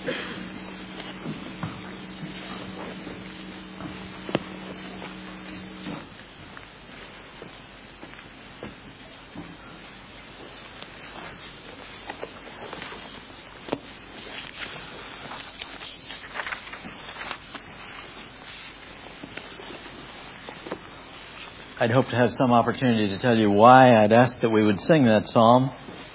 I'd hope to have some opportunity to tell you why I'd asked that we would sing that psalm.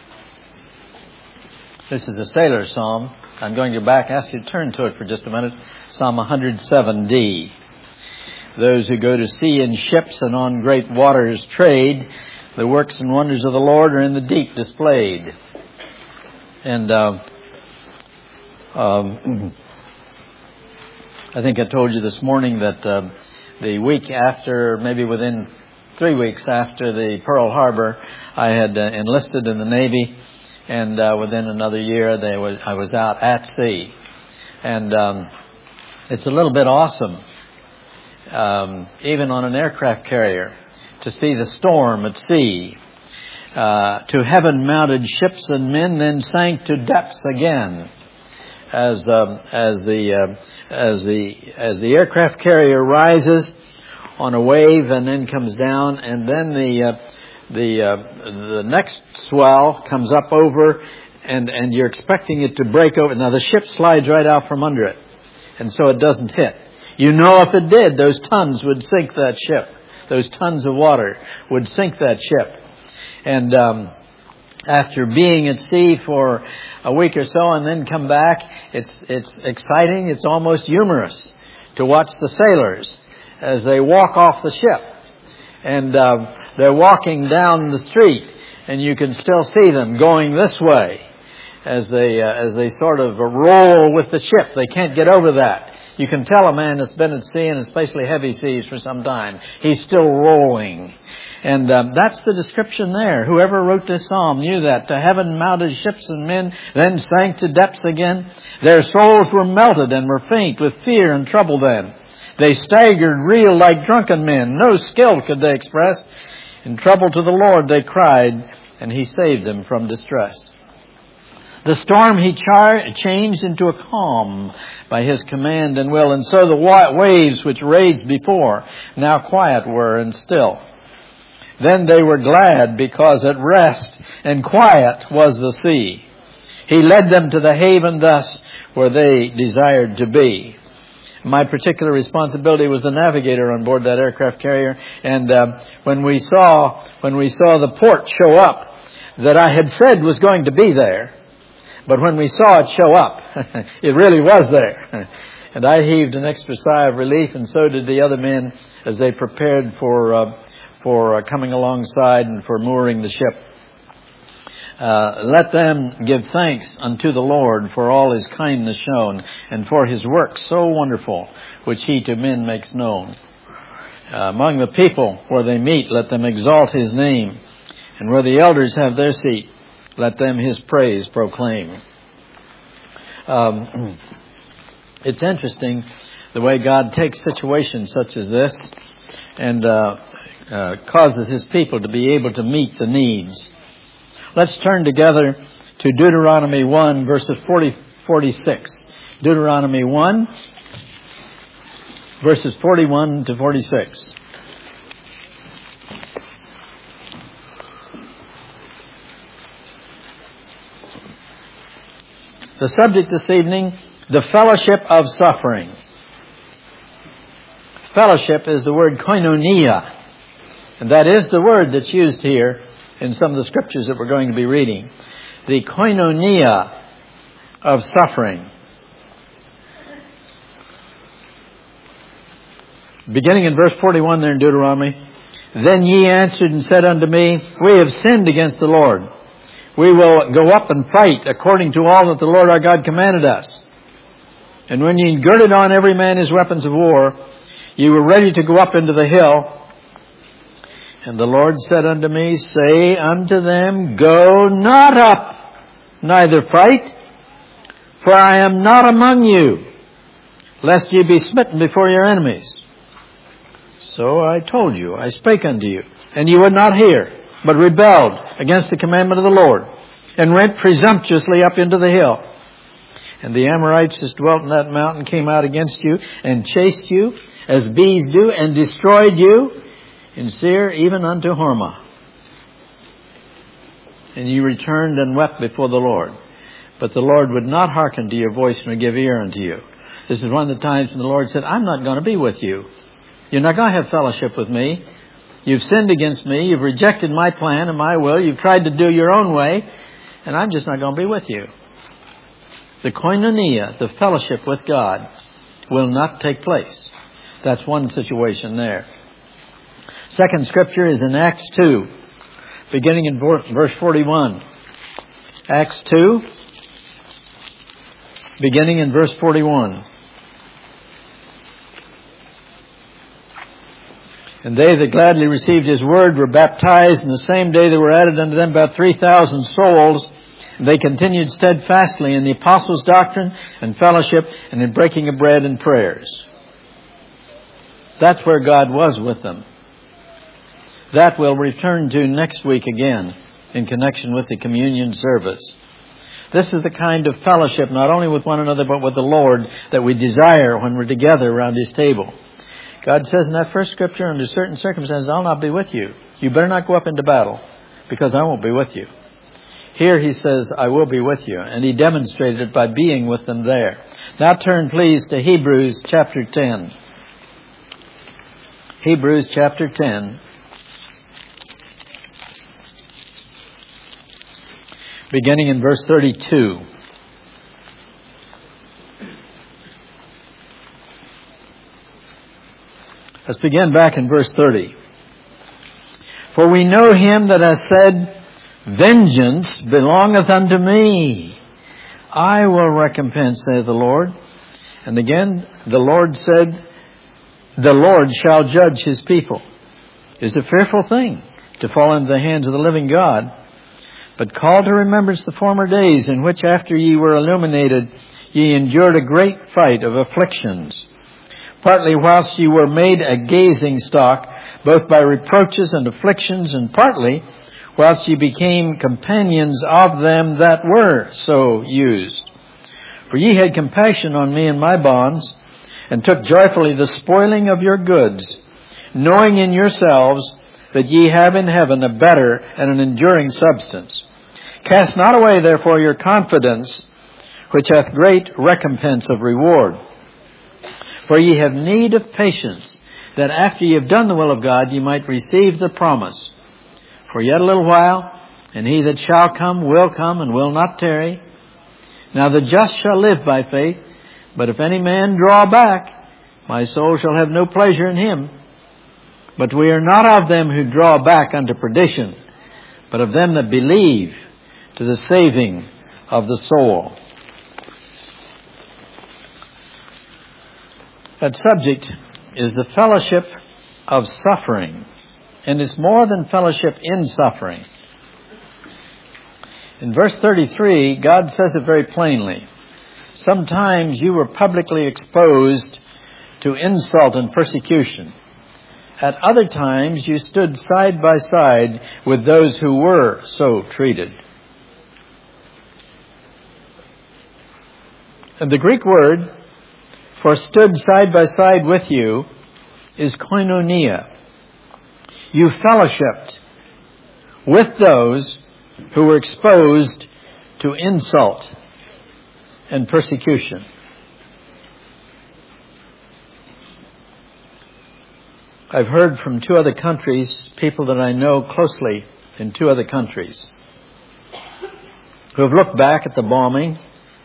This is a sailor psalm. I'm going to ask you to turn to it for just a minute. Psalm 107D. Those who go to sea in ships and on great waters trade, the works and wonders of the Lord are in the deep displayed. And I think I told you this morning that the week after, maybe within 3 weeks after the Pearl Harbor, I had enlisted in the Navy, and within another year I was out at sea. And it's a little bit awesome, even on an aircraft carrier, to see the storm at sea. To heaven-mounted ships and men then sank to depths again. As the aircraft carrier rises on a wave and then comes down, and then the next swell comes up over, and you're expecting it to break over. Now the ship slides right out from under it, and so it doesn't hit. You know, if it did, those tons would sink that ship. Those tons of water would sink that ship. And after being at sea for a week or so and then come back, it's exciting. It's almost humorous to watch the sailors as they walk off the ship. And they're walking down the street, and you can still see them going this way as they sort of roll with the ship. They can't get over that. You can tell a man that's been at sea, and especially heavy seas, for some time. He's still rolling. And that's the description there. Whoever wrote this psalm knew that. To heaven-mounted ships and men then sank to depths again. Their souls were melted and were faint with fear and trouble then. They staggered, reeled like drunken men. No skill could they express. In trouble to the Lord they cried, and He saved them from distress. The storm He changed into a calm by His command and will. And so the waves which raged before now quiet were and still. Then they were glad because at rest and quiet was the sea. He led them to the haven thus where they desired to be. My particular responsibility was the navigator on board that aircraft carrier. And when we saw the port show up that I had said was going to be there, but when we saw it show up, it really was there. And I heaved an extra sigh of relief, and so did the other men as they prepared for coming alongside and for mooring the ship. Let them give thanks unto the Lord for all His kindness shown, and for His work so wonderful, which He to men makes known. Among the people where they meet, let them exalt His name, and where the elders have their seat, let them His praise proclaim. It's interesting the way God takes situations such as this and causes His people to be able to meet the needs. Let's turn together to Deuteronomy 1, verses 46. Deuteronomy 1, verses 41 to 46. The subject this evening, the fellowship of suffering. Fellowship is the word koinonia. And that is the word that's used here in some of the scriptures that we're going to be reading. The koinonia of suffering. Beginning in verse 41 there in Deuteronomy. Then ye answered and said unto me, we have sinned against the Lord. We will go up and fight according to all that the Lord our God commanded us. And when ye girded on every man his weapons of war, ye were ready to go up into the hill. And the Lord said unto me, say unto them, go not up, neither fight, for I am not among you, lest ye be smitten before your enemies. So I told you, I spake unto you, and ye would not hear, but rebelled against the commandment of the Lord, and went presumptuously up into the hill. And the Amorites that dwelt in that mountain came out against you and chased you as bees do and destroyed you in Seir, even unto Hormah. And you returned and wept before the Lord. But the Lord would not hearken to your voice nor give ear unto you. This is one of the times when the Lord said, I'm not going to be with you. You're not going to have fellowship with me. You've sinned against me. You've rejected my plan and my will. You've tried to do your own way. And I'm just not going to be with you. The koinonia, the fellowship with God, will not take place. That's one situation there. Second scripture is in Acts 2, beginning in verse 41. Acts 2, beginning in verse 41. And they that gladly received his word were baptized, and the same day there were added unto them about 3,000 souls. And they continued steadfastly in the apostles' doctrine and fellowship, and in breaking of bread and prayers. That's where God was with them. That we'll return to next week again in connection with the communion service. This is the kind of fellowship, not only with one another, but with the Lord, that we desire when we're together around his table. God says in that first scripture, under certain circumstances, I'll not be with you. You better not go up into battle, because I won't be with you. Here he says, I will be with you. And he demonstrated it by being with them there. Now turn, please, to Hebrews chapter 10. Hebrews chapter 10. Beginning in verse 32. Let's begin back in verse 30. For we know him that hath said, Vengeance belongeth unto me. I will recompense, saith the Lord. And again, the Lord said, the Lord shall judge his people. It's a fearful thing to fall into the hands of the living God. But call to remembrance the former days, in which after ye were illuminated, ye endured a great fight of afflictions. Partly whilst ye were made a gazing stock, both by reproaches and afflictions, and partly whilst ye became companions of them that were so used. For ye had compassion on me in my bonds, and took joyfully the spoiling of your goods, knowing in yourselves that ye have in heaven a better and an enduring substance. Cast not away therefore your confidence, which hath great recompense of reward. For ye have need of patience, that after ye have done the will of God, ye might receive the promise. For yet a little while, and he that shall come will come, and will not tarry. Now the just shall live by faith, but if any man draw back, my soul shall have no pleasure in him. But we are not of them who draw back unto perdition, but of them that believe to the saving of the soul. That subject is the fellowship of suffering. And it's more than fellowship in suffering. In verse 33, God says it very plainly. Sometimes you were publicly exposed to insult and persecution. At other times you stood side by side with those who were so treated. And the Greek word for stood side by side with you is koinonia. You fellowshipped with those who were exposed to insult and persecution. I've heard from two other countries, people that I know closely in two other countries, who have looked back at the bombing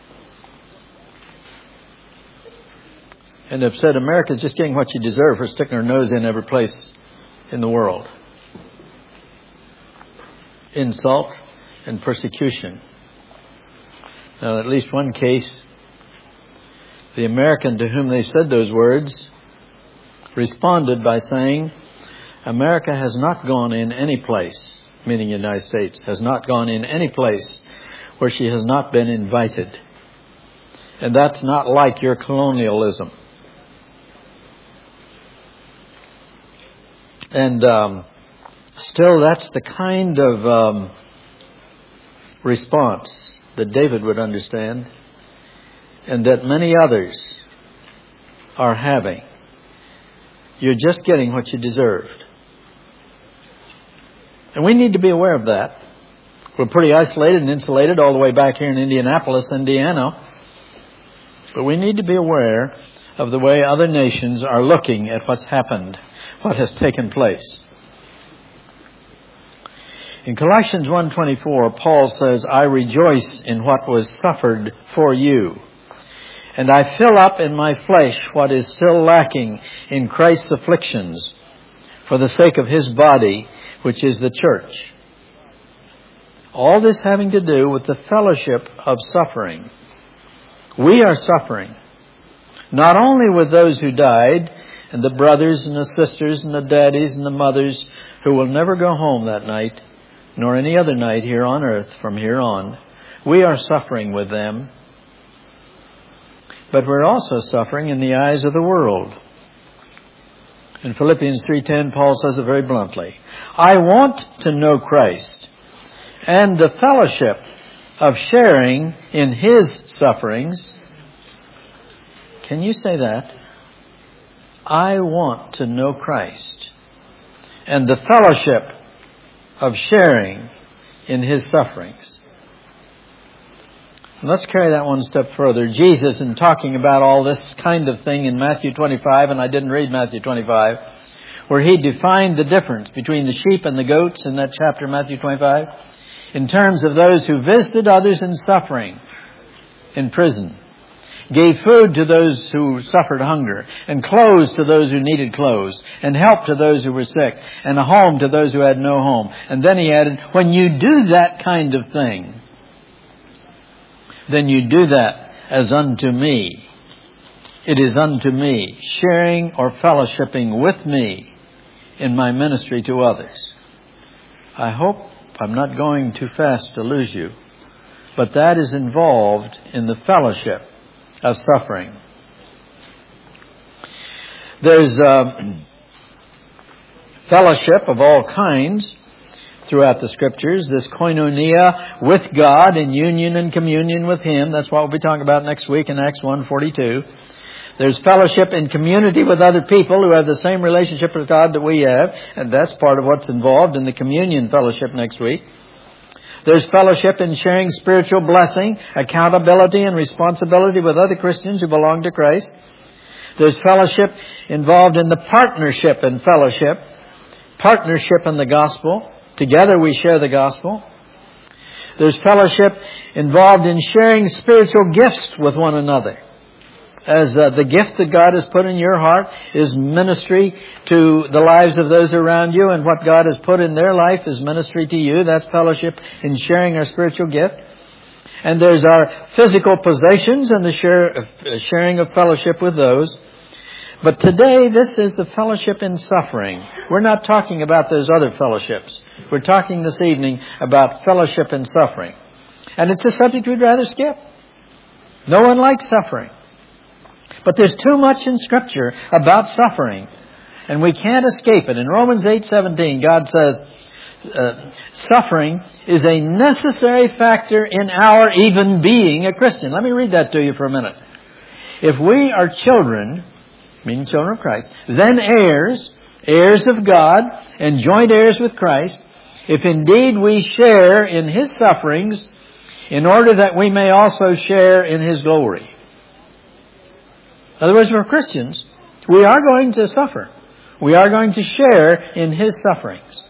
and have said, America's just getting what you deserve for sticking her nose in every place in the world. Insult and persecution. Now, in at least one case, the American to whom they said those words responded by saying, America has not gone in any place, meaning the United States, has not gone in any place where she has not been invited. And that's not like your colonialism. And still, that's the kind of response that David would understand. and that many others are having. You're just getting what you deserved. And we need to be aware of that. We're pretty isolated and insulated all the way back here in Indianapolis, Indiana. But we need to be aware of the way other nations are looking at what's happened, what has taken place. In Colossians 1:24, Paul says, I rejoice in what was suffered for you, and I fill up in my flesh what is still lacking in Christ's afflictions for the sake of his body, which is the church. All this having to do with the fellowship of suffering. We are suffering, not only with those who died, and the brothers and the sisters and the daddies and the mothers who will never go home that night, nor any other night here on earth from here on. We are suffering with them. But we're also suffering in the eyes of the world. In Philippians 3:10, Paul says it very bluntly. I want to know Christ and the fellowship of sharing in his sufferings. Can you say that? I want to know Christ and the fellowship of sharing in his sufferings. Let's carry that one step further. Jesus, in talking about all this kind of thing in Matthew 25, and I didn't read Matthew 25, where he defined the difference between the sheep and the goats in that chapter, Matthew 25, in terms of those who visited others in suffering in prison, gave food to those who suffered hunger, and clothes to those who needed clothes, and help to those who were sick, and a home to those who had no home. And then he added, when you do that kind of thing, then you do that as unto me. It is unto me, sharing or fellowshipping with me in my ministry to others. I hope I'm not going too fast to lose you, but that is involved in the fellowship of suffering. There's fellowship of all kinds throughout the Scriptures. This koinonia with God in union and communion with Him. That's what we'll be talking about next week in Acts 1:42. There's fellowship in community with other people who have the same relationship with God that we have, and that's part of what's involved in the communion fellowship next week. There's fellowship in sharing spiritual blessing, accountability, and responsibility with other Christians who belong to Christ. There's fellowship involved in the partnership and fellowship. Partnership in the gospel. Together we share the gospel. There's fellowship involved in sharing spiritual gifts with one another. As the gift that God has put in your heart is ministry to the lives of those around you, and what God has put in their life is ministry to you. That's fellowship in sharing our spiritual gift. And there's our physical possessions and the sharing of fellowship with those. But today, this is the fellowship in suffering. We're not talking about those other fellowships. We're talking this evening about fellowship in suffering. And it's a subject we'd rather skip. No one likes suffering. But there's too much in Scripture about suffering, and we can't escape it. In Romans 8:17, God says, suffering is a necessary factor in our even being a Christian. Let me read that to you for a minute. If we are children, meaning children of Christ, then heirs, heirs of God, and joint heirs with Christ, if indeed we share in His sufferings, in order that we may also share in His glory. In other words, for Christians, we are going to suffer. We are going to share in His sufferings.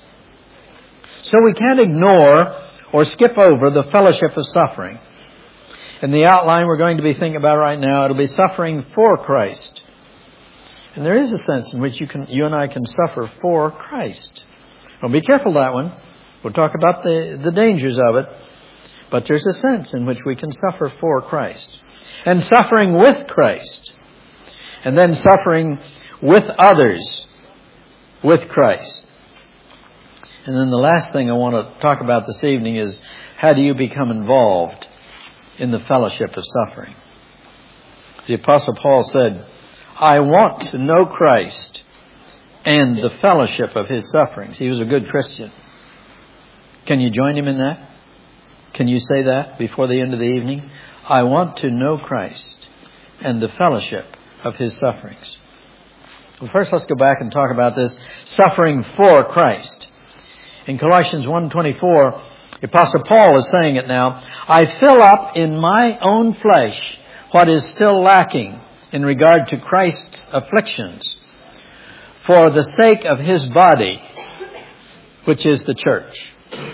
So we can't ignore or skip over the fellowship of suffering. In the outline we're going to be thinking about right now, it'll be suffering for Christ. And there is a sense in which you and I can suffer for Christ. Well, be careful of that one. We'll talk about the dangers of it. But there's a sense in which we can suffer for Christ. And suffering with Christ. And then suffering with others with Christ. And then the last thing I want to talk about this evening is, how do you become involved in the fellowship of suffering? The Apostle Paul said, I want to know Christ and the fellowship of His sufferings. He was a good Christian. Can you join him in that? Can you say that before the end of the evening? I want to know Christ and the fellowship of His sufferings. Well, first let's go back and talk about this suffering for Christ. In Colossians 1:24, the Apostle Paul is saying it now. I fill up in my own flesh what is still lacking in regard to Christ's afflictions for the sake of His body, which is the church.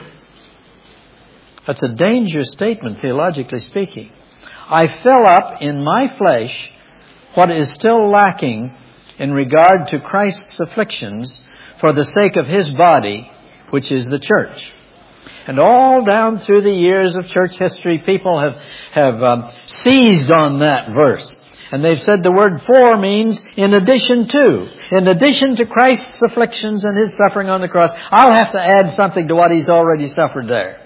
That's a dangerous statement, theologically speaking. I fill up in my flesh what is still lacking in regard to Christ's afflictions for the sake of His body, which is the church. And all down through the years of church history, people have seized on that verse. And they've said the word for means in addition to. In addition to Christ's afflictions and His suffering on the cross, I'll have to add something to what He's already suffered there.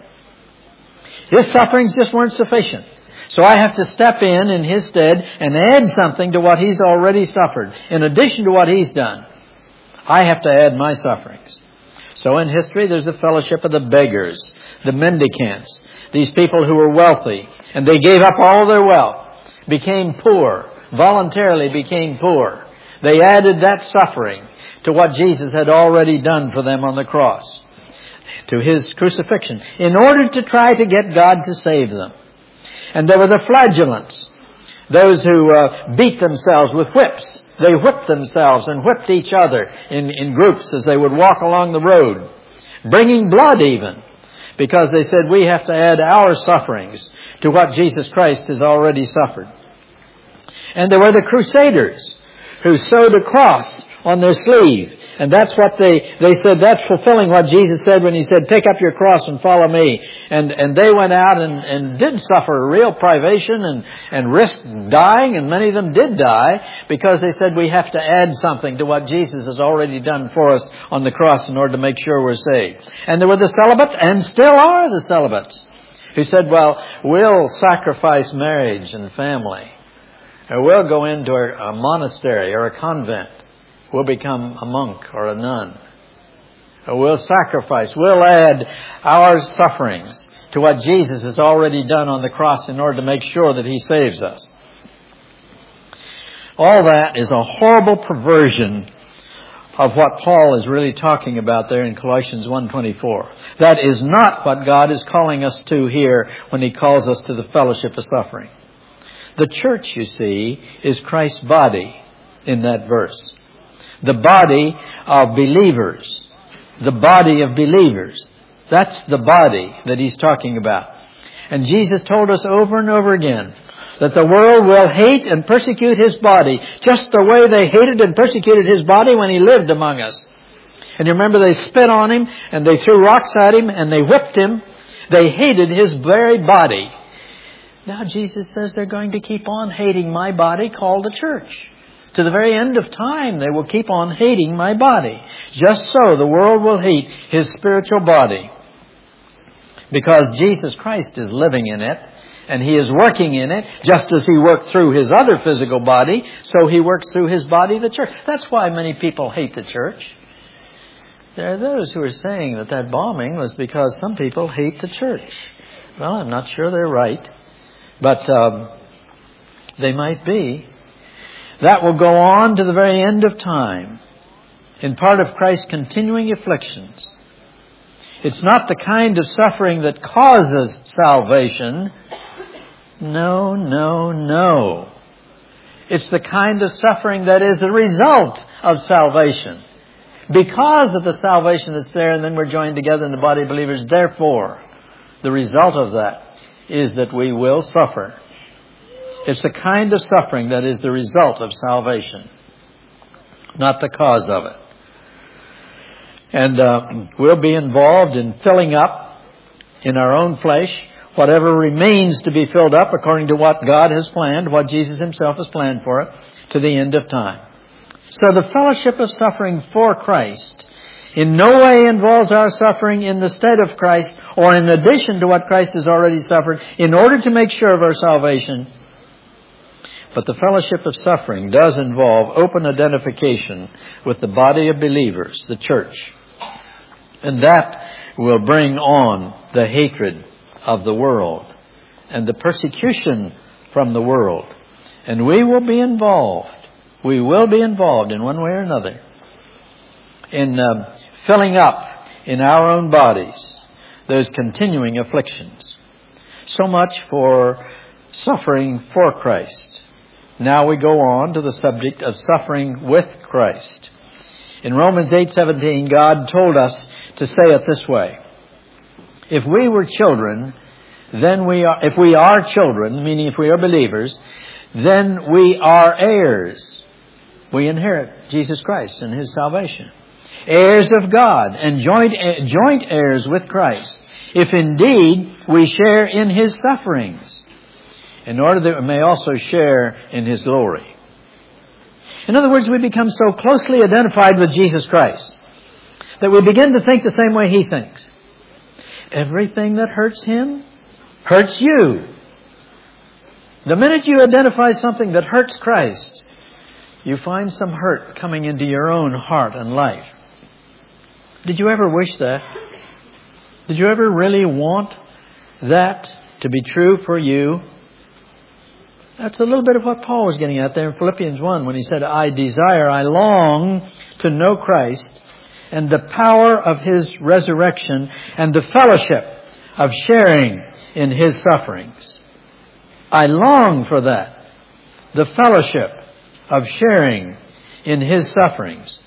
His sufferings just weren't sufficient. So I have to step in His stead and add something to what He's already suffered. In addition to what He's done, I have to add my sufferings. So in history, there's the fellowship of the beggars, the mendicants, these people who were wealthy, and they gave up all their wealth, became poor, voluntarily became poor. They added that suffering to what Jesus had already done for them on the cross, to His crucifixion, in order to try to get God to save them. And there were the flagellants, those who beat themselves with whips. They whipped themselves and whipped each other in groups as they would walk along the road, bringing blood even, because they said we have to add our sufferings to what Jesus Christ has already suffered. And there were the crusaders who sewed a cross on their sleeve. And that's what they said, that's fulfilling what Jesus said when He said, take up your cross and follow me. And they went out and did suffer real privation and risked dying, and many of them did die because they said we have to add something to what Jesus has already done for us on the cross in order to make sure we're saved. And there were the celibates, and still are the celibates, who said, well, we'll sacrifice marriage and family, or we'll go into a monastery or a convent. We'll become a monk or a nun. We'll sacrifice. We'll add our sufferings to what Jesus has already done on the cross in order to make sure that He saves us. All that is a horrible perversion of what Paul is really talking about there in Colossians 1:24. That is not what God is calling us to here when He calls us to the fellowship of suffering. The church, you see, is Christ's body in that verse. The body of believers. The body of believers. That's the body that He's talking about. And Jesus told us over and over again that the world will hate and persecute His body just the way they hated and persecuted His body when He lived among us. And you remember they spit on Him and they threw rocks at Him and they whipped Him. They hated His very body. Now Jesus says they're going to keep on hating my body called the church. To the very end of time, they will keep on hating my body. Just so the world will hate His spiritual body. Because Jesus Christ is living in it, and He is working in it, just as He worked through His other physical body, so He works through His body, the church. That's why many people hate the church. There are those who are saying that bombing was because some people hate the church. Well, I'm not sure they're right, but they might be. That will go on to the very end of time in part of Christ's continuing afflictions. It's not the kind of suffering that causes salvation. No, no, no. It's the kind of suffering that is the result of salvation. Because of the salvation that's there, and then we're joined together in the body of believers. Therefore, the result of that is that we will suffer. It's the kind of suffering that is the result of salvation, not the cause of it. And we'll be involved in filling up in our own flesh whatever remains to be filled up according to what God has planned, what Jesus Himself has planned for it, to the end of time. So the fellowship of suffering for Christ in no way involves our suffering in the stead of Christ or in addition to what Christ has already suffered in order to make sure of our salvation. But the fellowship of suffering does involve open identification with the body of believers, the church. And that will bring on the hatred of the world and the persecution from the world And we will be involved. We will be involved in one way or another in filling up in our own bodies those continuing afflictions. So much for suffering for Christ. Now we go on to the subject of suffering with Christ. In Romans 8:17, God told us to say it this way. If we were children, if we are children, meaning if we are believers, then we are heirs. We inherit Jesus Christ and His salvation. Heirs of God and joint heirs with Christ, if indeed we share in His sufferings, in order that we may also share in His glory. In other words, we become so closely identified with Jesus Christ that we begin to think the same way He thinks. Everything that hurts Him hurts you. The minute you identify something that hurts Christ, you find some hurt coming into your own heart and life. Did you ever wish that? Did you ever really want that to be true for you? That's a little bit of what Paul was getting at there in Philippians 1 when he said, I long to know Christ and the power of His resurrection and the fellowship of sharing in His sufferings. I long for that. The fellowship of sharing in His sufferings.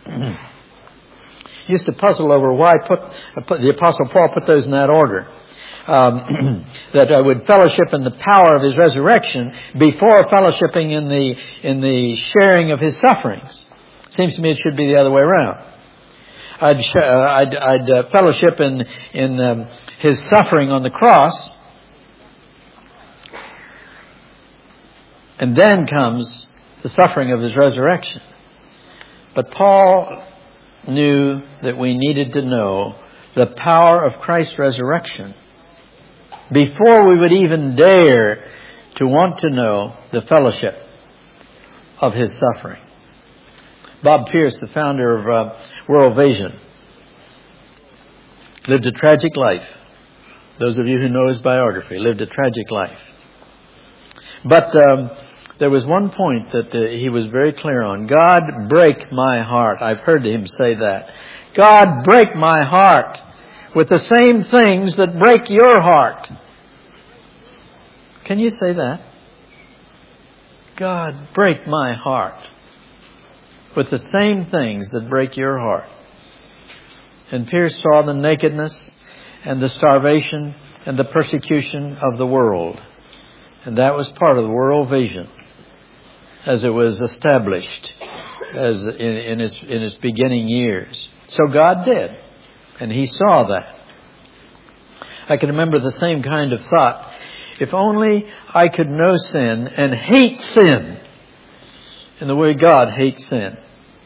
Used to puzzle over why the Apostle Paul put those in that order. That I would fellowship in the power of His resurrection before fellowshipping in the sharing of His sufferings. Seems to me it should be the other way around. I'd fellowship in His suffering on the cross, and then comes the suffering of His resurrection. But Paul knew that we needed to know the power of Christ's resurrection before we would even dare to want to know the fellowship of His suffering. Bob Pierce, the founder of World Vision, lived a tragic life. Those of you who know his biography, lived a tragic life. But there was one point that he was very clear on. God, break my heart. I've heard him say that. God, break my heart with the same things that break your heart. Can you say that? God, break my heart with the same things that break your heart. And Pierce saw the nakedness and the starvation and the persecution of the world. And that was part of the world vision as it was established as in its beginning years. So God did. And He saw that. I can remember the same kind of thought. If only I could know sin and hate sin in the way God hates sin.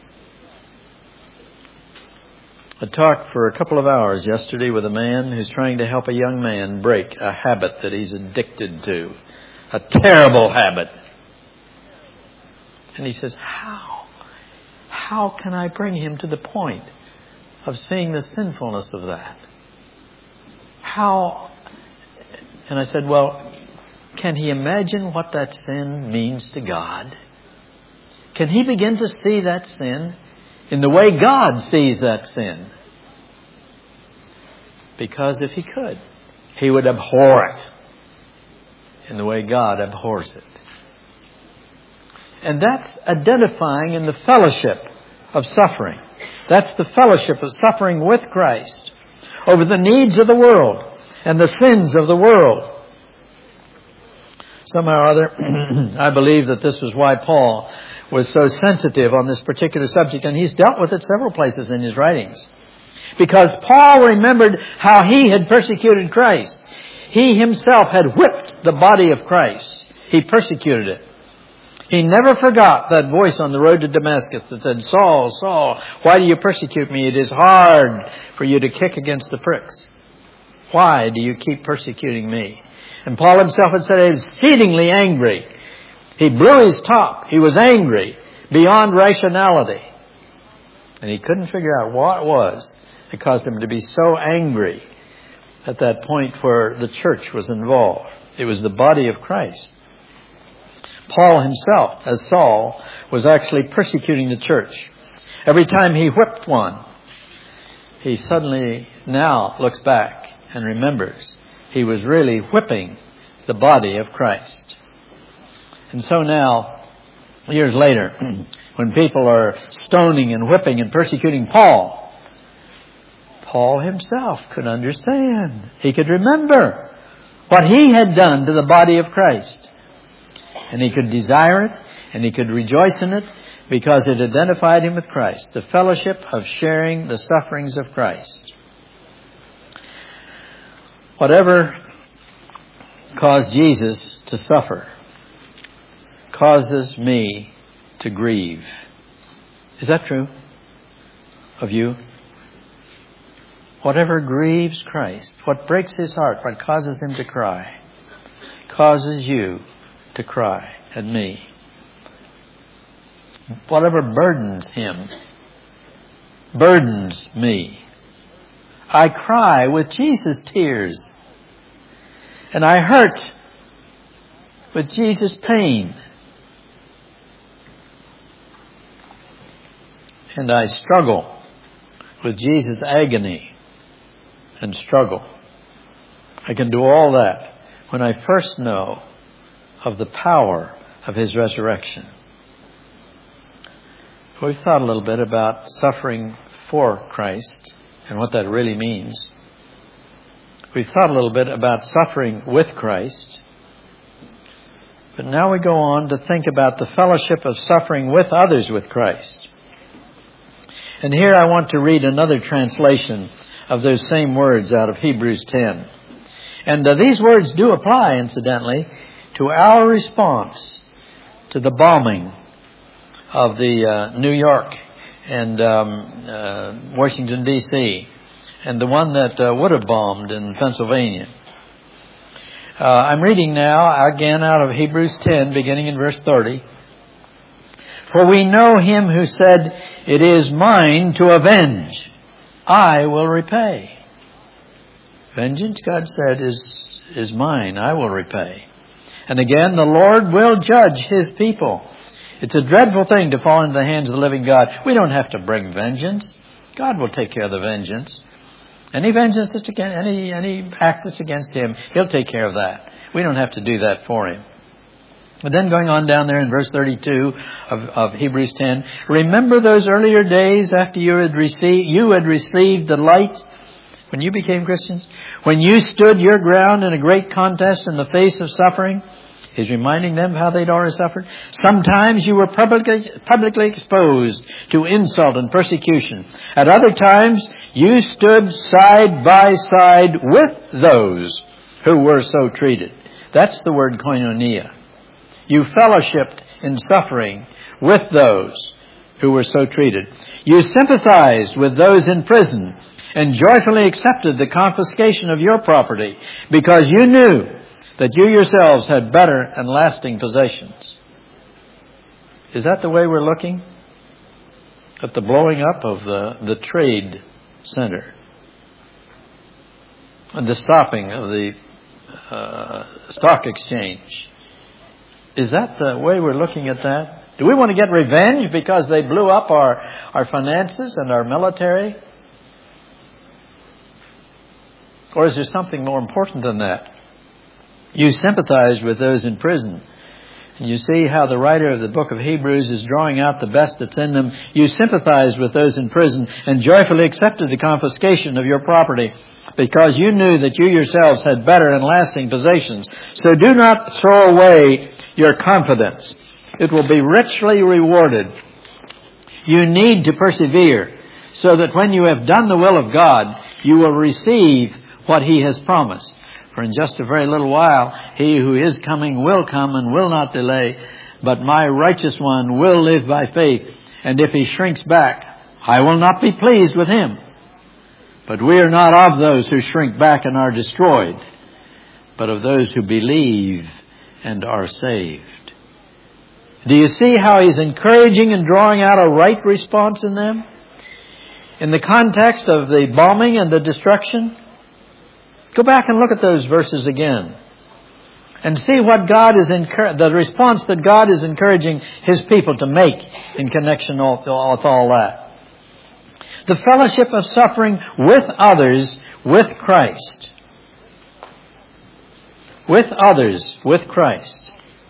I talked for a couple of hours yesterday with a man who's trying to help a young man break a habit that he's addicted to. A terrible habit. And he says, How can I bring him to the point of seeing the sinfulness of that? How? And I said, well, can he imagine what that sin means to God? Can he begin to see that sin in the way God sees that sin? Because if he could, he would abhor it in the way God abhors it. And that's identifying in the fellowship of suffering. That's the fellowship of suffering with Christ over the needs of the world and the sins of the world. Somehow or other, I believe that this was why Paul was so sensitive on this particular subject, and he's dealt with it several places in his writings. Because Paul remembered how he had persecuted Christ. He himself had whipped the body of Christ. He persecuted it. He never forgot that voice on the road to Damascus that said, Saul, Saul, why do you persecute me? It is hard for you to kick against the pricks. Why do you keep persecuting me? And Paul himself had said, he was exceedingly angry. He blew his top. He was angry beyond rationality. And he couldn't figure out what it was that caused him to be so angry at that point where the church was involved. It was the body of Christ. Paul himself, as Saul, was actually persecuting the church. Every time he whipped one, he suddenly now looks back and remembers he was really whipping the body of Christ. And so now, years later, when people are stoning and whipping and persecuting Paul himself could understand. He could remember what he had done to the body of Christ. And he could desire it, and he could rejoice in it, because it identified him with Christ, the fellowship of sharing the sufferings of Christ. Whatever caused Jesus to suffer causes me to grieve. Is that true of you? Whatever grieves Christ, what breaks his heart, what causes him to cry, causes you to cry at me. Whatever burdens him burdens me. I cry with Jesus' tears, and I hurt with Jesus' pain, and I struggle with Jesus' agony and struggle. I can do all that when I first know of the power of his resurrection. We've thought a little bit about suffering for Christ and what that really means. We've thought a little bit about suffering with Christ. But now we go on to think about the fellowship of suffering with others with Christ. And here I want to read another translation of those same words out of Hebrews 10. And these words do apply, incidentally, to our response to the bombing of the New York and Washington, D.C., and the one that would have bombed in Pennsylvania. I'm reading now, again, out of Hebrews 10, beginning in verse 30. For we know him who said, "It is mine to avenge. I will repay." Vengeance, God said, is mine. I will repay. And again, the Lord will judge his people. It's a dreadful thing to fall into the hands of the living God. We don't have to bring vengeance. God will take care of the vengeance. Any vengeance that's against, any act that's against him, he'll take care of that. We don't have to do that for him. But then going on down there in verse 32 of Hebrews 10, remember those earlier days after you had received the light when you became Christians, when you stood your ground in a great contest in the face of suffering. He's reminding them how they'd already suffered. Sometimes you were publicly exposed to insult and persecution. At other times, you stood side by side with those who were so treated. That's the word koinonia. You fellowshipped in suffering with those who were so treated. You sympathized with those in prison and joyfully accepted the confiscation of your property because you knew that you yourselves had better and lasting possessions. Is that the way we're looking at the blowing up of the trade center and the stopping of the stock exchange? Is that the way we're looking at that? Do we want to get revenge because they blew up our finances and our military? Or is there something more important than that? You sympathized with those in prison. And you see how the writer of the book of Hebrews is drawing out the best that's in them. You sympathized with those in prison and joyfully accepted the confiscation of your property because you knew that you yourselves had better and lasting possessions. So do not throw away your confidence. It will be richly rewarded. You need to persevere so that when you have done the will of God, you will receive what he has promised. For in just a very little while, he who is coming will come and will not delay. But my righteous one will live by faith. And if he shrinks back, I will not be pleased with him. But we are not of those who shrink back and are destroyed, but of those who believe and are saved. Do you see how he's encouraging and drawing out a right response in them? In the context of the bombing and the destruction? Go back and look at those verses again. and see what God is the response that God is encouraging His people to make in connection with all that. The fellowship of suffering with others with Christ. With others with Christ.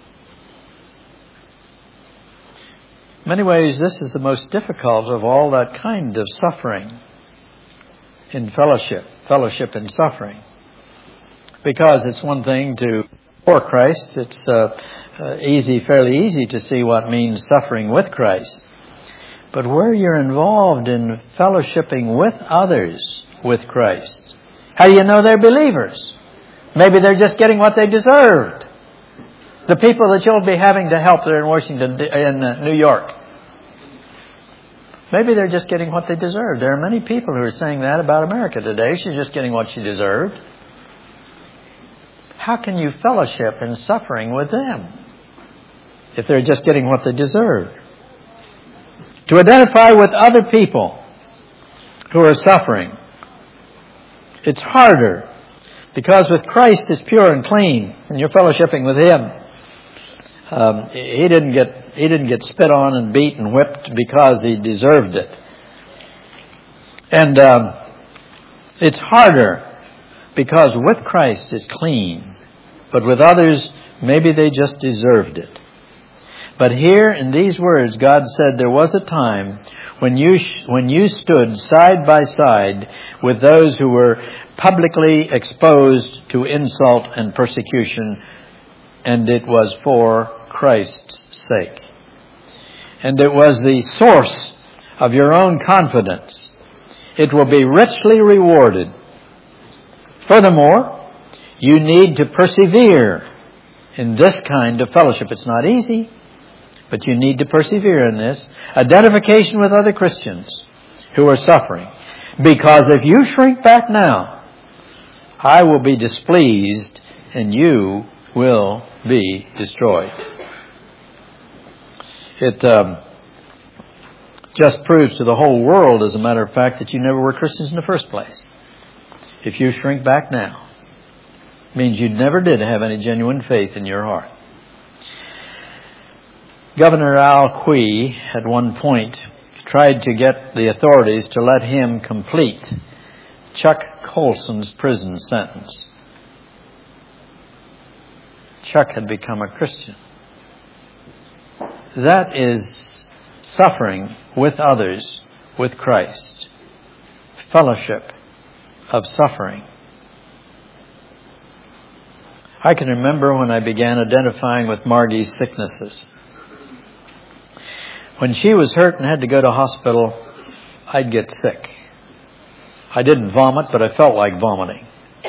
In many ways, this is the most difficult of all that kind of suffering in fellowship in suffering. Because it's one thing to for Christ, it's fairly easy to see what means suffering with Christ. But where you're involved in fellowshipping with others with Christ, how do you know they're believers? Maybe they're just getting what they deserved. The people that you'll be having to help there in New York. Maybe they're just getting what they deserve. There are many people who are saying that about America today. She's just getting what she deserved. How can you fellowship in suffering with them if they're just getting what they deserve? To identify with other people who are suffering, it's harder because with Christ is pure and clean, and you're fellowshipping with Him. He didn't get spit on and beat and whipped because He deserved it. And it's harder because with Christ is clean, but with others, maybe they just deserved it. But here in these words, God said there was a time when you stood side by side with those who were publicly exposed to insult and persecution, and it was for Christ's sake. And it was the source of your own confidence. It will be richly rewarded. Furthermore, you need to persevere in this kind of fellowship. It's not easy, but you need to persevere in this. Identification with other Christians who are suffering. Because if you shrink back now, I will be displeased and you will be destroyed. It just proves to the whole world, as a matter of fact, that you never were Christians in the first place. If you shrink back now, it means you never did have any genuine faith in your heart. Governor Al Quie, at one point, tried to get the authorities to let him complete Chuck Colson's prison sentence. Chuck had become a Christian. That is suffering with others with Christ. Fellowship of suffering. I can remember when I began identifying with Margie's sicknesses. When she was hurt and had to go to hospital, I'd get sick. I didn't vomit, but I felt like vomiting.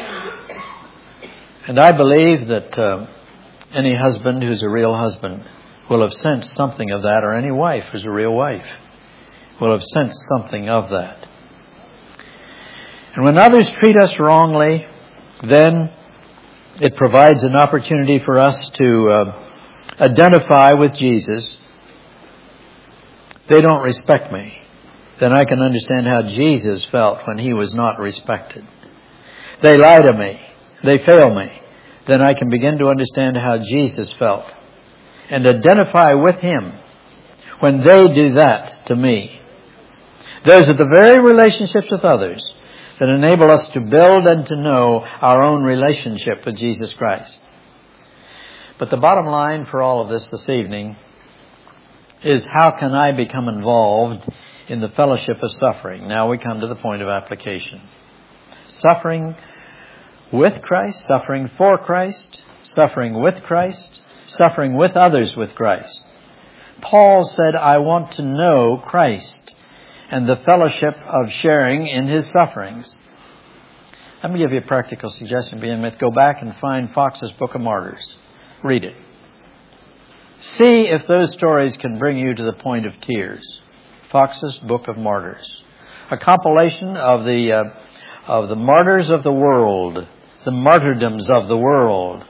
And I believe that any husband who's a real husband will have sensed something of that, or any wife who's a real wife will have sensed something of that. And when others treat us wrongly, then it provides an opportunity for us to identify with Jesus. They don't respect me. Then I can understand how Jesus felt when He was not respected. They lie to me. They fail me. Then I can begin to understand how Jesus felt and identify with Him when they do that to me. Those are the very relationships with others that enable us to build and to know our own relationship with Jesus Christ. But the bottom line for all of this evening is, how can I become involved in the fellowship of suffering? Now we come to the point of application. Suffering with Christ, suffering for Christ, suffering with Christ, suffering with others with Christ. Paul said, I want to know Christ and the fellowship of sharing in His sufferings. Let me give you a practical suggestion to begin with. Go back and find Fox's Book of Martyrs. Read it. See if those stories can bring you to the point of tears. Fox's Book of Martyrs. A compilation of the martyrs of the world, the martyrdoms of the world.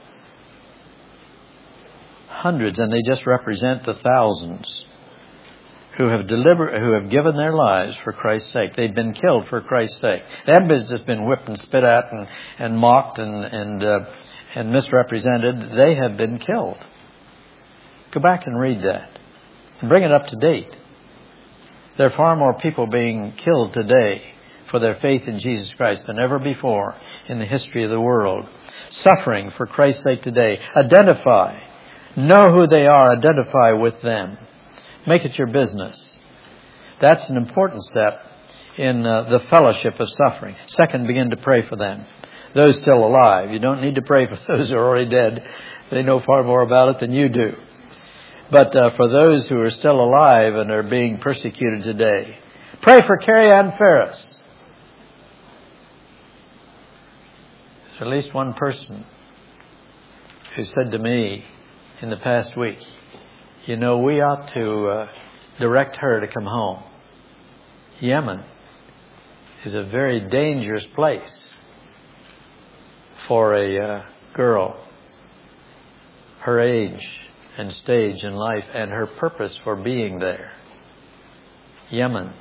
Hundreds, and they just represent the thousands who have given their lives for Christ's sake. They've been killed for Christ's sake. They haven't just been whipped and spit at and mocked and and misrepresented, they have been killed. Go back and read that and bring it up to date. There are far more people being killed today for their faith in Jesus Christ than ever before in the history of the world. Suffering for Christ's sake today. Identify. Know who they are. Identify with them. Make it your business. That's an important step in the fellowship of suffering. Second, begin to pray for them. Those still alive. You don't need to pray for those who are already dead. They know far more about it than you do. But for those who are still alive and are being persecuted today, pray for Carrie Ann Ferris. There's at least one person who said to me in the past week, you know, we ought to direct her to come home. Yemen is a very dangerous place for a girl her age and stage in life and her purpose for being there. Yemen.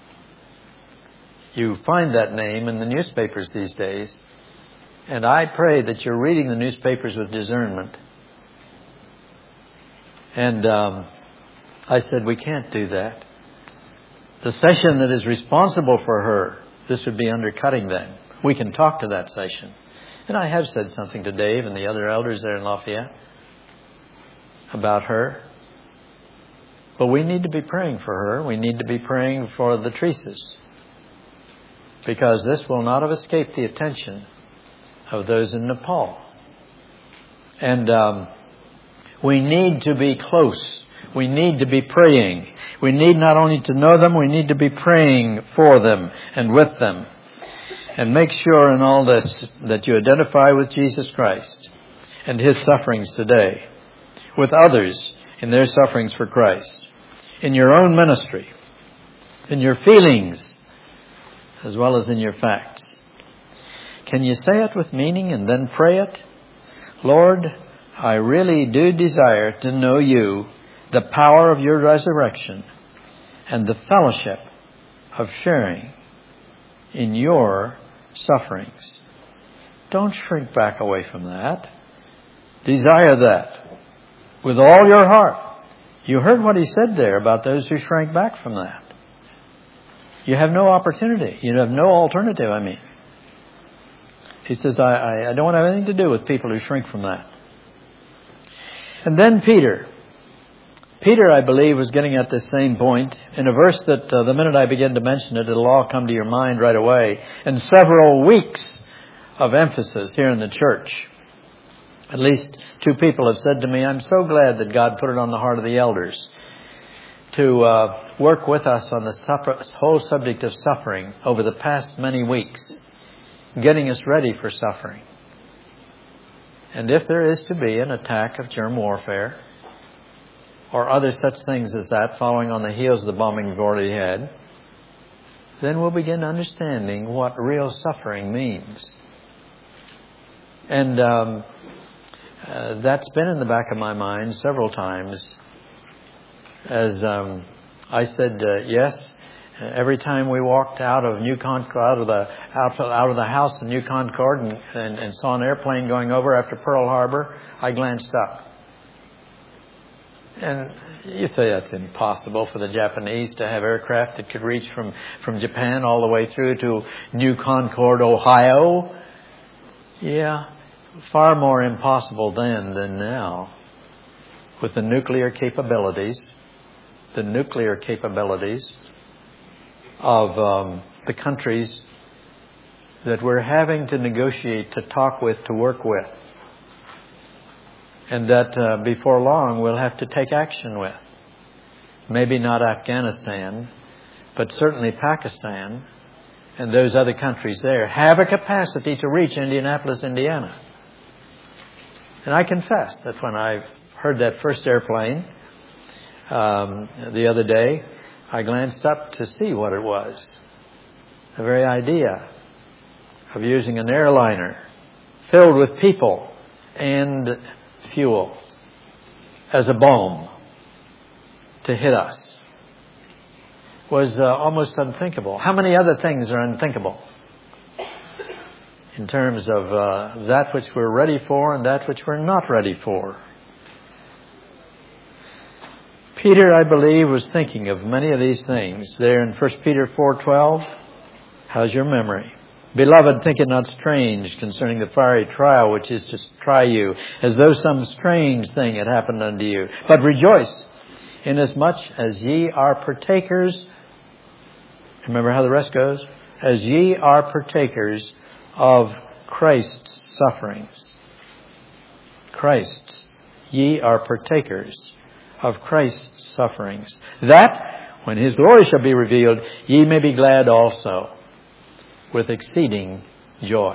You find that name in the newspapers these days, and I pray that you're reading the newspapers with discernment. And I said, we can't do that. The session that is responsible for her, this would be undercutting them. We can talk to that session. And I have said something to Dave and the other elders there in Lafayette about her. But we need to be praying for her. We need to be praying for the Teresa's, because this will not have escaped the attention of those in Nepal. And we need to be close. We need to be praying. We need not only to know them, we need to be praying for them and with them. And make sure in all this that you identify with Jesus Christ and His sufferings today, with others in their sufferings for Christ, in your own ministry, in your feelings, as well as in your facts. Can you say it with meaning and then pray it? Lord, I really do desire to know you, the power of your resurrection, and the fellowship of sharing in your sufferings. Don't shrink back away from that. Desire that with all your heart. You heard what he said there about those who shrank back from that. You have no opportunity. You have no alternative, I mean. He says, I don't want to have anything to do with people who shrink from that. And then Peter. Peter, I believe, was getting at this same point in a verse that the minute I begin to mention it, it'll all come to your mind right away. And several weeks of emphasis here in the church. At least 2 people have said to me, I'm so glad that God put it on the heart of the elders to work with us on the whole subject of suffering over the past many weeks, getting us ready for suffering. And if there is to be an attack of germ warfare, or other such things as that following on the heels of the bombing we've already had, then we'll begin understanding what real suffering means. And that's been in the back of my mind several times. As I said, yes, every time we walked out of New Concord, out of the house in New Concord and saw an airplane going over after Pearl Harbor, I glanced up. And you say that's impossible for the Japanese to have aircraft that could reach from Japan all the way through to New Concord, Ohio. Yeah, far more impossible then than now. With the nuclear capabilities of the countries that we're having to negotiate, to talk with, to work with. And that before long we'll have to take action with. Maybe not Afghanistan, but certainly Pakistan and those other countries there have a capacity to reach Indianapolis, Indiana. And I confess that when I heard that first airplane the other day, I glanced up to see what it was. The very idea of using an airliner filled with people and fuel as a bomb to hit us was almost unthinkable. How many other things are unthinkable? in terms of that which we're ready for and that which we're not ready for. Peter, I believe, was thinking of many of these things there in 1 Peter 4:12. How's your memory? Beloved, think it not strange concerning the fiery trial which is to try you, as though some strange thing had happened unto you. But rejoice, inasmuch as ye are partakers. Remember how the rest goes? As ye are partakers of Christ's sufferings. Ye are partakers of Christ's sufferings, that, when His glory shall be revealed, ye may be glad also with exceeding joy.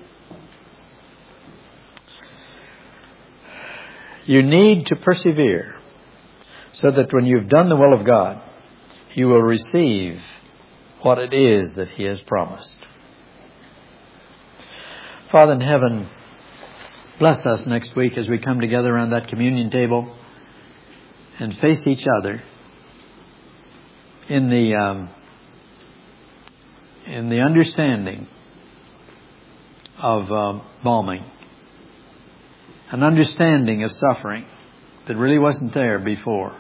You need to persevere so that when you've done the will of God, you will receive what it is that He has promised. Father in heaven, bless us next week as we come together around that communion table and face each other in the understanding of balming, an understanding of suffering that really wasn't there before.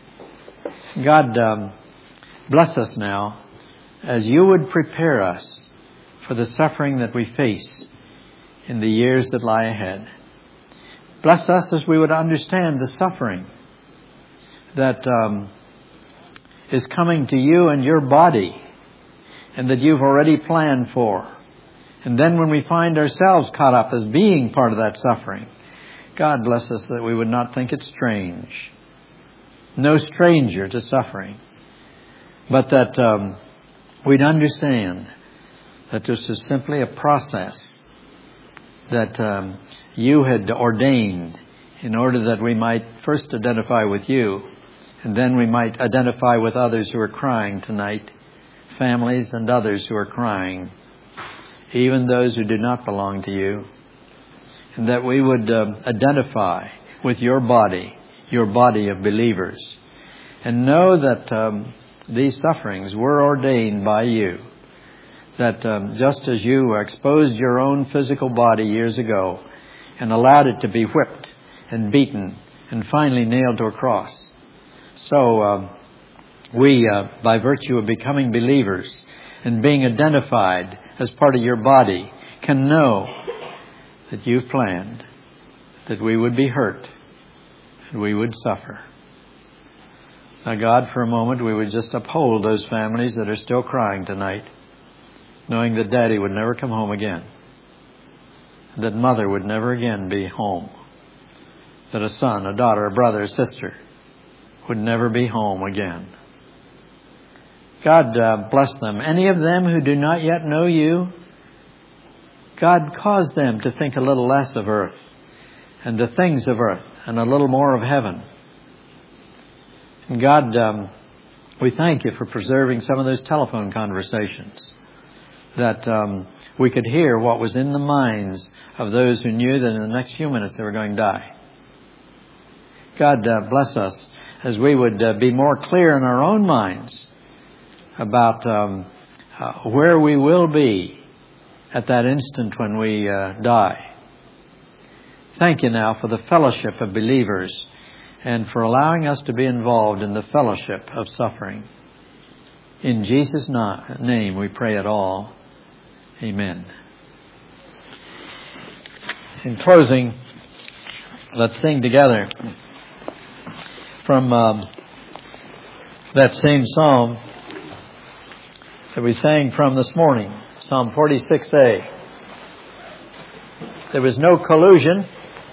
God, bless us now as you would prepare us for the suffering that we face in the years that lie ahead. Bless us as we would understand the suffering that is coming to you and your body, and that you've already planned for. And then when we find ourselves caught up as being part of that suffering, God bless us that we would not think it strange. No stranger to suffering. But that we'd understand that this is simply a process that you had ordained in order that we might first identify with you, and then we might identify with others who are crying tonight, families and others who are crying, even those who do not belong to you, and that we would identify with your body of believers, and know that these sufferings were ordained by you, that just as you exposed your own physical body years ago and allowed it to be whipped and beaten and finally nailed to a cross, so we, by virtue of becoming believers and being identified as part of your body, can know that you've planned that we would be hurt and we would suffer. Now, God, for a moment, we would just uphold those families that are still crying tonight, knowing that Daddy would never come home again, that Mother would never again be home, that a son, a daughter, a brother, a sister would never be home again. God, bless them. Any of them who do not yet know you, God, cause them to think a little less of earth and the things of earth and a little more of heaven. And God, we thank you for preserving some of those telephone conversations, that we could hear what was in the minds of those who knew that in the next few minutes they were going to die. God, bless us as we would be more clear in our own minds about where we will be at that instant when we die. Thank you now for the fellowship of believers and for allowing us to be involved in the fellowship of suffering. In Jesus' name we pray it all. Amen. In closing, let's sing together from that same psalm that we sang from this morning, Psalm 46a. There was no collusion.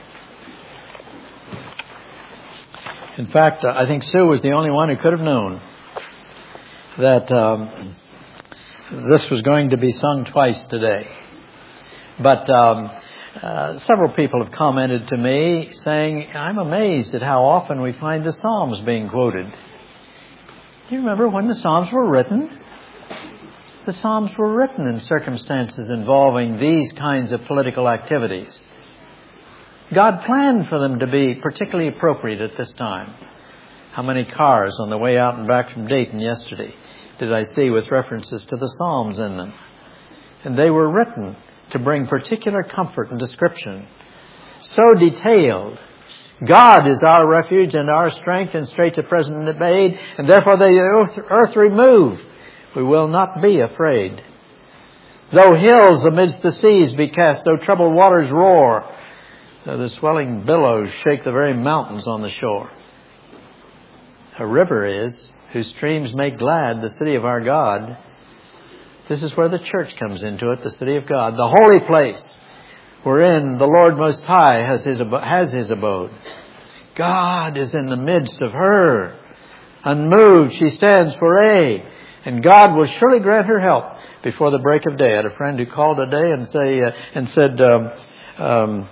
In fact, I think Sue was the only one who could have known that this was going to be sung twice today. But several people have commented to me saying, I'm amazed at how often we find the Psalms being quoted. Do you remember when the Psalms were written? The Psalms were written in circumstances involving these kinds of political activities. God planned for them to be particularly appropriate at this time. How many cars on the way out and back from Dayton yesterday did I see with references to the Psalms in them? And they were written to bring particular comfort and description. So detailed. God is our refuge and our strength in straits of present aid, and therefore the earth remove. We will not be afraid. Though hills amidst the seas be cast, though troubled waters roar, though the swelling billows shake the very mountains on the shore. A river is, whose streams make glad the city of our God. This is where the church comes into it, the city of God, the holy place wherein the Lord Most High has his abode. God is in the midst of her. Unmoved, she stands for aid, and God will surely grant her help before the break of day. I had a friend who called today and said, down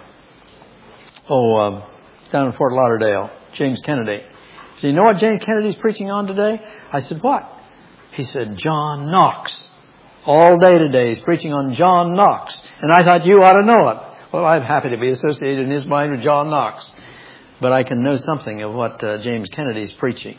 in Fort Lauderdale, James Kennedy. So you know what James Kennedy's preaching on today? I said, what? He said, John Knox. All day today he's preaching on John Knox. And I thought you ought to know it. Well, I'm happy to be associated in his mind with John Knox. But I can know something of what James Kennedy's preaching.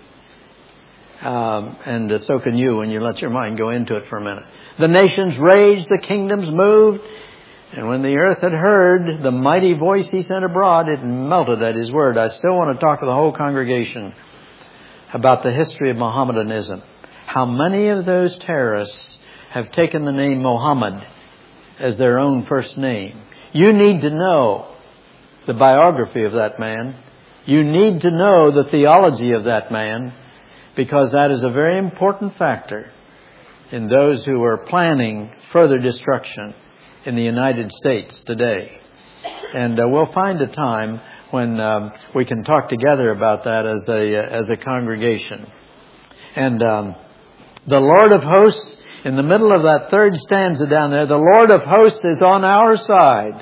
And so can you when you let your mind go into it for a minute. The nations raged, the kingdoms moved. And when the earth had heard the mighty voice he sent abroad, it melted at his word. I still want to talk to the whole congregation about the history of Mohammedanism. How many of those terrorists have taken the name Mohammed as their own first name? You need to know the biography of that man. You need to know the theology of that man, because that is a very important factor in those who are planning further destruction in the United States today. And we'll find a time when we can talk together about that as a congregation. And the Lord of hosts, in the middle of that third stanza down there, the Lord of hosts is on our side.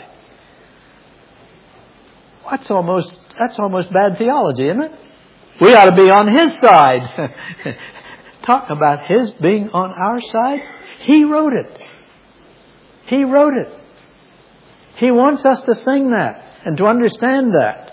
That's almost bad theology, isn't it? We ought to be on His side. Talk about His being on our side. He wrote it. He wrote it. He wants us to sing that and to understand that.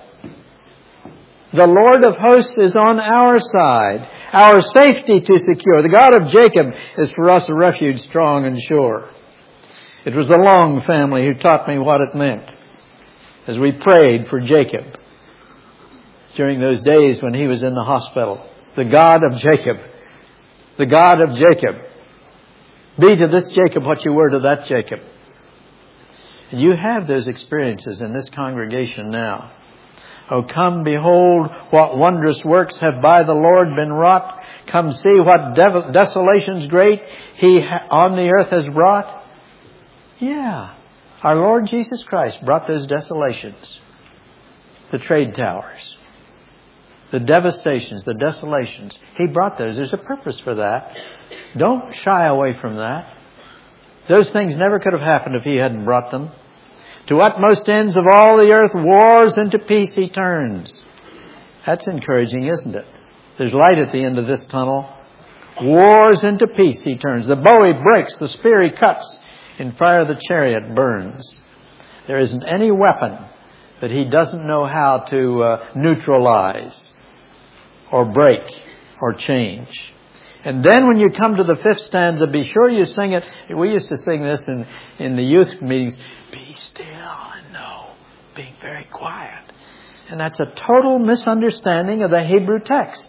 The Lord of hosts is on our side, our safety to secure. The God of Jacob is for us a refuge strong and sure. It was the Long family who taught me what it meant as we prayed for Jacob during those days when he was in the hospital. The God of Jacob. The God of Jacob. Be to this Jacob what you were to that Jacob. And you have those experiences in this congregation now. Oh, come, behold, what wondrous works have by the Lord been wrought. Come see what desolations great He on the earth has brought. Yeah, our Lord Jesus Christ brought those desolations. The trade towers. The devastations, the desolations. He brought those. There's a purpose for that. Don't shy away from that. Those things never could have happened if He hadn't brought them. To utmost ends of all the earth, wars into peace He turns. That's encouraging, isn't it? There's light at the end of this tunnel. Wars into peace He turns. The bow He breaks, the spear He cuts. In fire the chariot burns. There isn't any weapon that He doesn't know how to neutralize or break or change. And then when you come to the fifth stanza, be sure you sing it. We used to sing this in the youth meetings. Be still and know, being very quiet. And that's a total misunderstanding of the Hebrew text.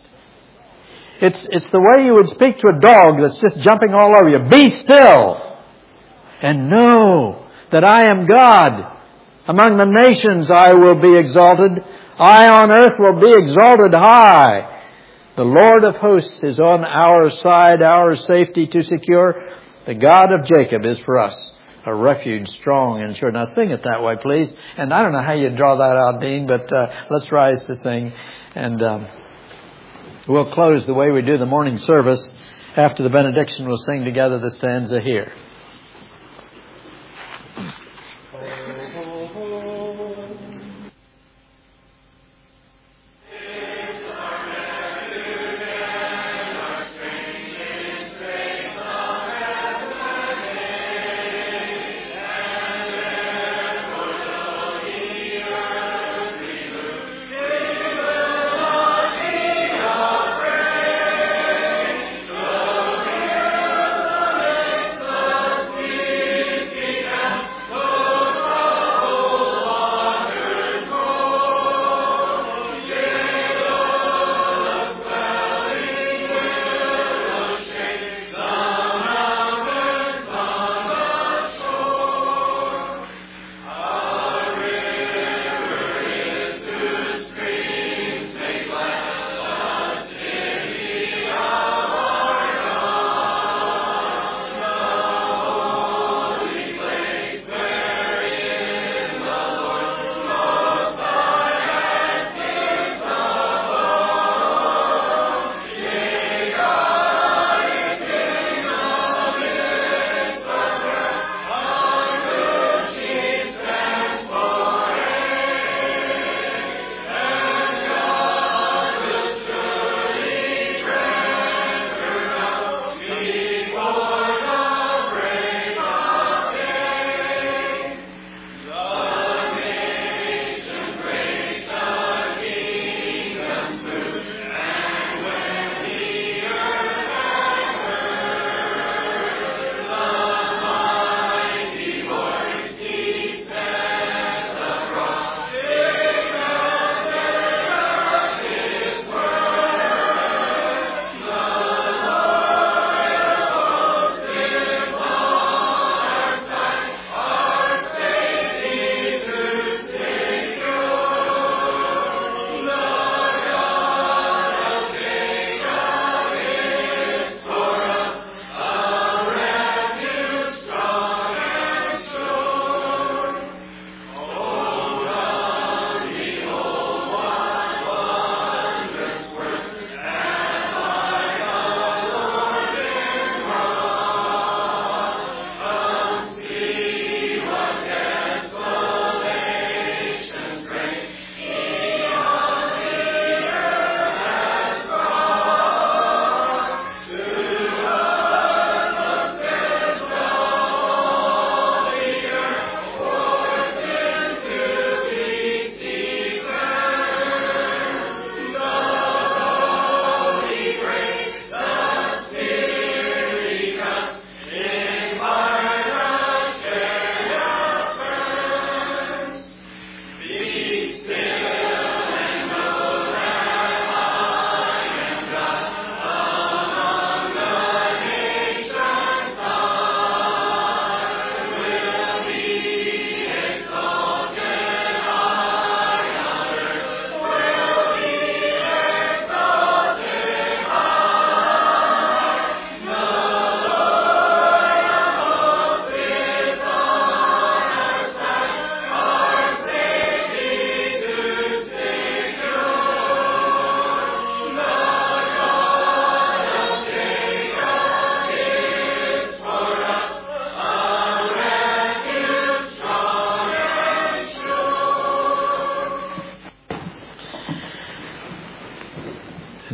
It's the way you would speak to a dog that's just jumping all over you. Be still and know that I am God. Among the nations I will be exalted. I on earth will be exalted high. The Lord of hosts is on our side, our safety to secure. The God of Jacob is for us a refuge strong and sure. Now sing it that way, please. And I don't know how you draw that out, Dean, but let's rise to sing. And we'll close the way we do the morning service. After the benediction, we'll sing together the stanza here.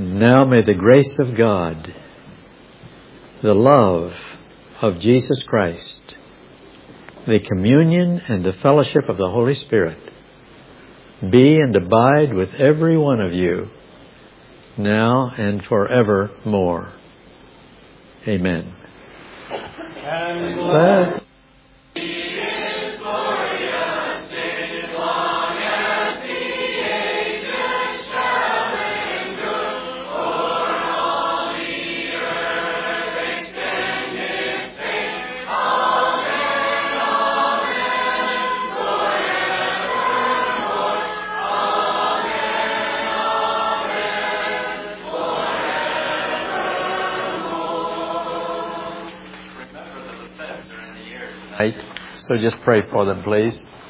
And now may the grace of God, the love of Jesus Christ, the communion and the fellowship of the Holy Spirit be and abide with every one of you now and forevermore. Amen. And Blessed So just pray for them, please.